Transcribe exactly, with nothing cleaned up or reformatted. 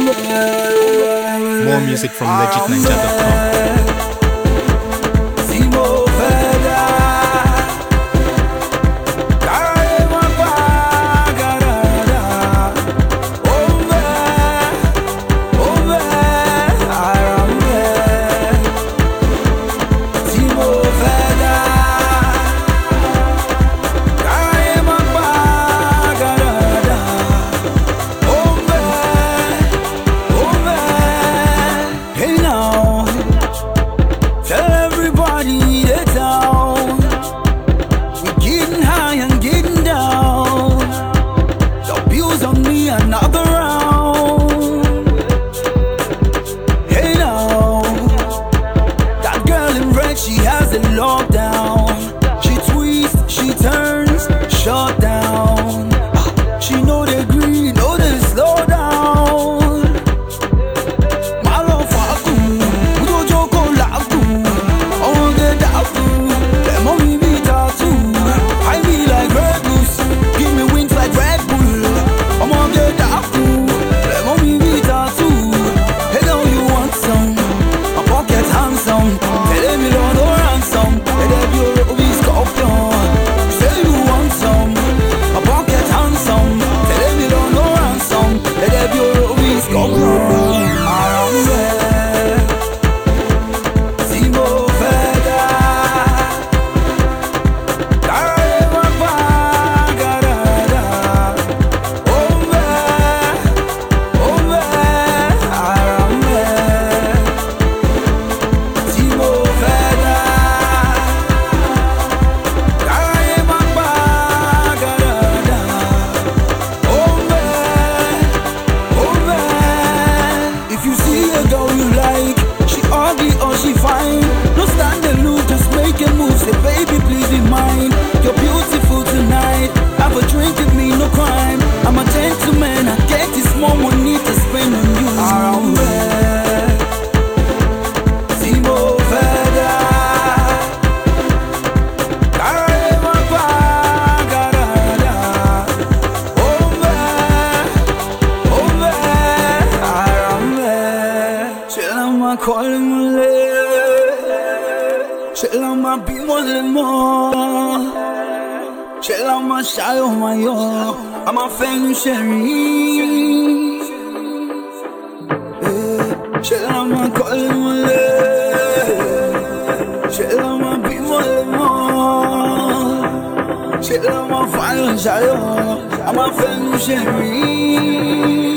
More music from legit ninja dot com. She has a lockdown. She twists, she turns, shut down. She know the green, know the slow down. My love for you, we don't joke on love you. I want get that food, let mommy be tattoo. I be like Red Goose, give me wings like Red Bull. I want get that food, let mommy be tattoo. Hey girl, you want some? My pocket handsome. Tell me Lord, no ransom. Let there be a little scorpion. Say you want some. My pocket handsome. Tell me Lord, no ransom. Let there be a little scorpion. Around there, see more feather. Carry my bag, da da. Over, over, around there, see more. She fine, no stand and look, just make a move. Say baby please be mine. You're beautiful tonight. Have a drink with me, no crime. I'm a gentleman, I get this more money to spend on you. Around there, see more feather. Carry my bag, da da. Over, over, around there. Chill, I'm calling my leg. She'll ma be more than more. She'll ma shy on my yo. I'm a fan Sherry. She'll ma calling my leg. She'll ma be more than more. She'll ma fire shy. I'm a fan Sherry.